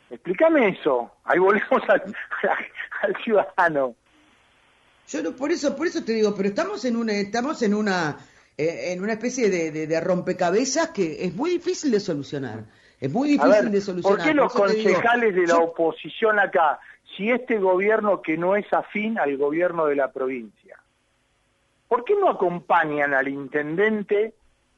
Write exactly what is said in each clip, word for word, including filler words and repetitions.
Explícame eso. Ahí volvemos al, al ciudadano. Yo no, por eso, por eso te digo, pero estamos en una, estamos en una, eh, en una especie de, de, de rompecabezas que es muy difícil de solucionar. Es muy difícil A ver, de solucionar. ¿por qué los por concejales digo, de la yo... oposición acá, si este gobierno que no es afín al gobierno de la provincia, ¿por qué no acompañan al intendente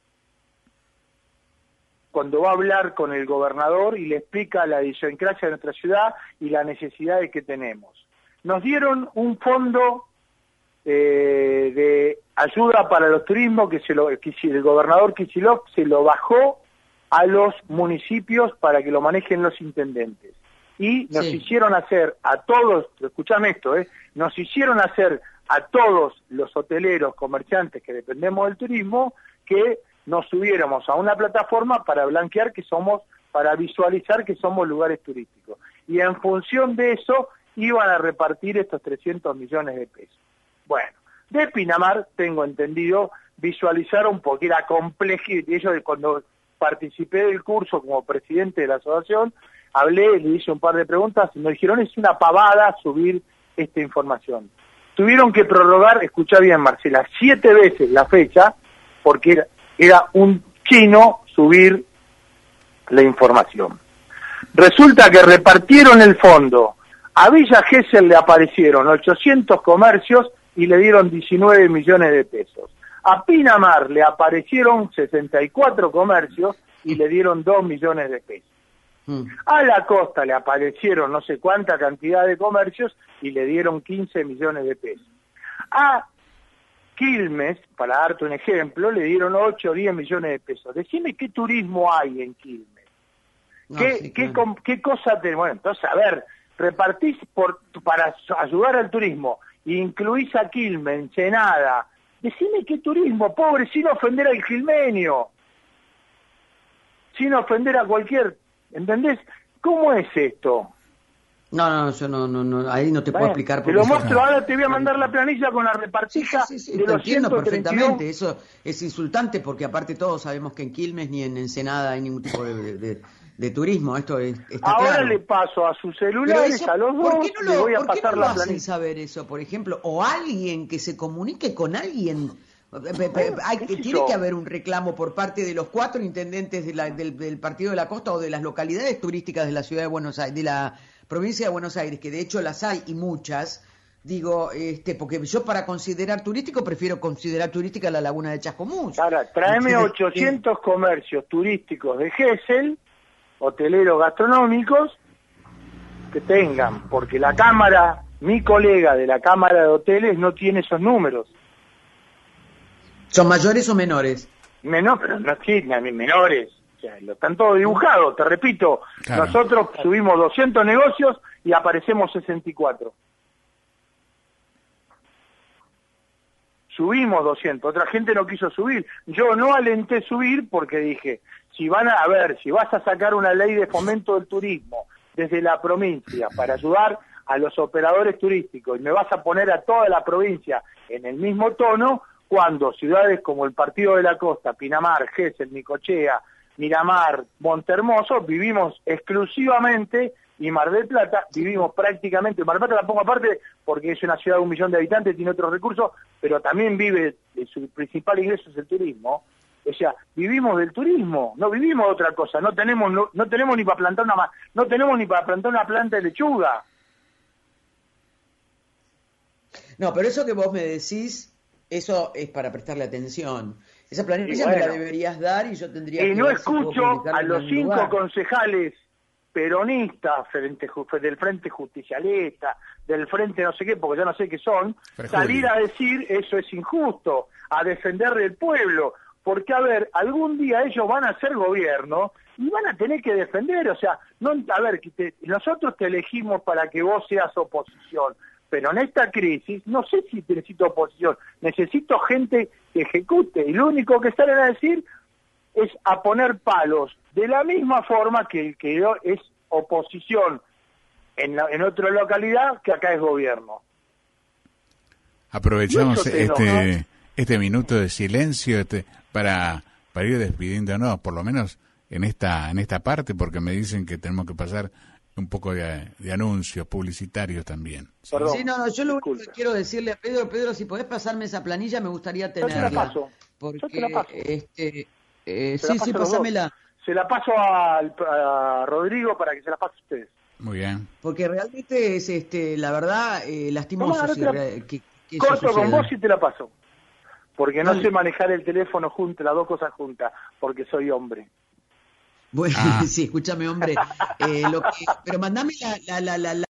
cuando va a hablar con el gobernador y le explica la idiosincrasia de nuestra ciudad y las necesidades que tenemos? Nos dieron un fondo eh, de ayuda para los turismos que, se lo, que el gobernador Kicillof se lo bajó a los municipios para que lo manejen los intendentes. Y nos sí. hicieron hacer a todos, escuchame esto, eh, nos hicieron hacer a todos los hoteleros, comerciantes que dependemos del turismo, que nos subiéramos a una plataforma para blanquear que somos, para visualizar que somos lugares turísticos. Y en función de eso iban a repartir estos trescientos millones de pesos. Bueno, de Pinamar, tengo entendido, visualizaron porque era complejo, y ellos cuando participé del curso como presidente de la asociación, hablé, le hice un par de preguntas y me dijeron es una pavada subir esta información. Tuvieron que prorrogar, escuchá bien Marcela, siete veces la fecha porque era, era un chino subir la información. Resulta que repartieron el fondo, a Villa Gesell le aparecieron ochocientos comercios y le dieron diecinueve millones de pesos. A Pinamar le aparecieron sesenta y cuatro comercios y le dieron dos millones de pesos. Mm. A la costa le aparecieron no sé cuánta cantidad de comercios y le dieron quince millones de pesos. A Quilmes, para darte un ejemplo, le dieron ocho o diez millones de pesos. Decime qué turismo hay en Quilmes. No, ¿Qué, sí, qué, claro. qué cosa tenemos? Bueno, entonces, a ver, repartís por, para ayudar al turismo, incluís a Quilmes, Ensenada. Decime qué turismo, pobre, sin ofender al quilmeño, sin ofender a cualquier, ¿entendés? ¿Cómo es esto? No, no, yo no, no, no ahí no te bueno, puedo explicar. Te lo muestro, no. ahora te voy a mandar la planilla con la repartija sí, sí, sí, de te los entiendo ciento treinta y dos. Perfectamente, eso es insultante porque aparte todos sabemos que en Quilmes ni en Ensenada hay ningún tipo de, de, de turismo, esto es, está ahora claro. le paso a sus celulares, eso, a los dos, ¿por qué no lo, le voy a ¿por qué pasar no lo la hacen planilla? saber eso, por ejemplo? O alguien que se comunique con alguien. Hay, tiene que haber un reclamo por parte de los cuatro intendentes de la, del, del Partido de la Costa o de las localidades turísticas de la ciudad de Buenos Aires, de la provincia de Buenos Aires, que de hecho las hay y muchas, digo, este, porque yo para considerar turístico prefiero considerar turística la laguna de Chascomús. Ahora, tráeme Entonces, ochocientos eh, comercios turísticos de Gesell, hoteleros gastronómicos, que tengan, porque la Cámara, mi colega de la Cámara de Hoteles no tiene esos números. ¿Son mayores o menores? Menor, pero no sí, menores. O sea, lo están todos dibujados, te repito. Claro. Nosotros subimos doscientos negocios y aparecemos sesenta y cuatro. Subimos doscientos, otra gente no quiso subir. Yo no alenté subir porque dije, si van a, a ver, si vas a sacar una ley de fomento del turismo desde la provincia para ayudar a los operadores turísticos y me vas a poner a toda la provincia en el mismo tono, cuando ciudades como el Partido de la Costa, Pinamar, Gesell, Necochea, Miramar, Montehermoso, vivimos exclusivamente, y Mar del Plata, vivimos prácticamente, Mar del Plata la pongo aparte porque es una ciudad de un millón de habitantes, tiene otros recursos, pero también vive, su principal ingreso es el turismo. O sea, vivimos del turismo, no vivimos de otra cosa, no tenemos no, no tenemos ni para plantar una no tenemos ni para plantar una planta de lechuga. No, pero eso que vos me decís, eso es para prestarle atención. Esa planilla bueno, me la deberías dar y yo tendría y que... no ver si escucho a los cinco lugar. concejales peronistas frente, del Frente Justicialista, del Frente no sé qué, porque ya no sé qué son, Prejulio. salir a decir eso es injusto, a defender del pueblo, porque a ver, algún día ellos van a ser gobierno y van a tener que defender, o sea, no a ver, que te, nosotros te elegimos para que vos seas oposición, pero en esta crisis no sé si necesito oposición, necesito gente que ejecute, y lo único que salen a decir es a poner palos, de la misma forma que el que es oposición en, la, en otra localidad que acá es gobierno. Aprovechamos este este minuto de silencio este, para, para ir despidiéndonos, por lo menos en esta en esta parte, porque me dicen que tenemos que pasar un poco de, de anuncios publicitarios también. ¿Sí? Perdón, Sí, no, no, yo lo disculpe. único que quiero decirle a Pedro, Pedro, si podés pasarme esa planilla, me gustaría Yo te tenerla. la paso. Porque, Yo te la paso. este, eh, Se la sí, sí, paso a los pásamela. dos. Se la paso al- a Rodrigo para que se la pase a ustedes. Muy bien. Porque realmente es, este, la verdad, eh, lastimoso Toma, no si te la- re- que, que eso Corto con suceda. vos y te la paso. Porque no Dale. sé manejar el teléfono junto, las dos cosas juntas, porque soy hombre. Bueno, Ah. sí, escúchame, hombre. Eh, lo que, pero mandame la, la, la, la,